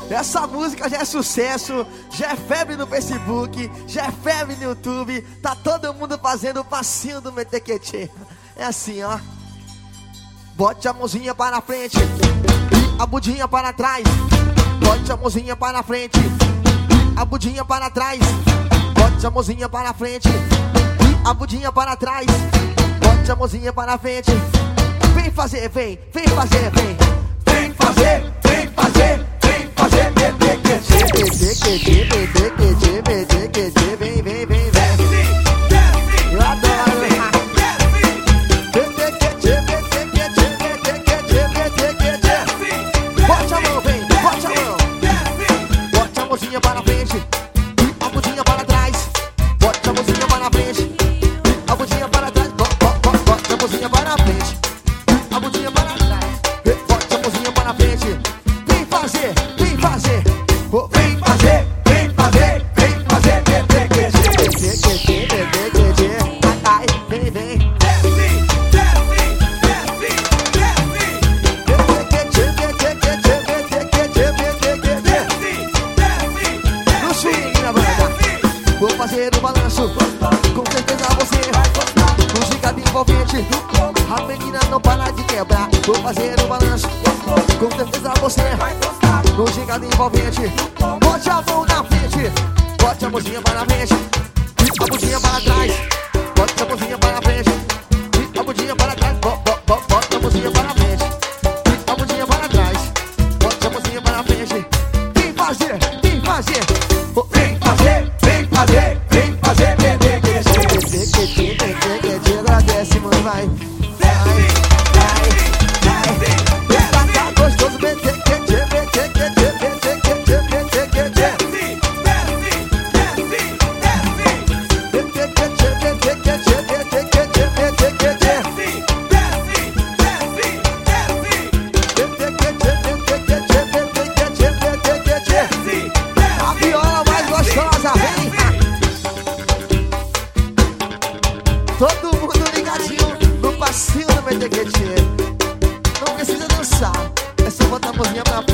Essa música já é sucesso, já é febre no Facebook, já é febre no YouTube. Tá todo mundo fazendo o passinho do Metequetê. É assim, ó. Bote a mãozinha para frente e a budinha para trás. Bote a mãozinha para frente e a budinha para trás. Bote a mãozinha para frente e a budinha para trás. Bote a mãozinha para frente. Vem fazer, vem fazer, vem. Vem fazer, vem fazer, vem fazer Metequetê. Metequetê, Metequetê, Metequetê, vem, vem, vem, vem. Eu adoro. Metequetê, Metequetê, Metequetê, Metequetê. Bote a mão, vem, bote a mão. Bote a mãozinha para frente e a budinha para trás. Bote a mãozinha para frente e a budinha para trás. Bote a mãozinha para frente, a budinha para trás. Bote a mãozinha para frente. Vem fazer, vem fazer. Vem fazer, vem fazer, vem fazer Metequetê. Metequetê, Metequetê. Ai, vem, vem. Metequetê, Metequetê, Metequetê, Metequetê. No swing na banda. Vou fazer o balanço. Com certeza você vai gostar. No gigante envolvente. A menina não para de quebrar. Vou fazer o balanço. Com certeza você vai gostar. No gigante envolvente. Bote a mão na frente. Bote a mãozinha para frente e a budinha para trás. Bote a mãozinha para frente e a budinha para trás. Bote a mãozinha para frente e a budinha para trás. Bote a mãozinha para frente. Vem fazer, vem fazer. Vem fazer, vem fazer, vem fazer Metequetê. Metequetê, Metequetê. Agora desce, mano, vai. Tá gostoso, Metequetê, Metequetê, Metequetê, Metequetê. Metequetê, Metequetê, Metequetê, Metequetê. Metequetê, Metequetê, Metequetê. A viola mais gostosa, vem. Todo mundo ligadinho no passinho do Metequetê. Não precisa dançar, é só botar a mãozinha pra